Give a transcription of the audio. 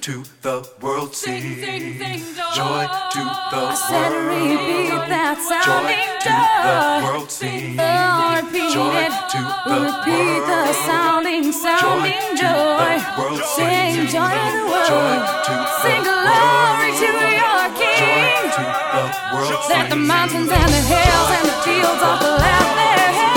to the world sing. Joy to the I said repeat world. that sounding Joy to the world sing. Joy to the repeat the sounding joy. Sing joy to the world. Sing glory to your King. Let the mountains and the hills and the fields all clap their hands.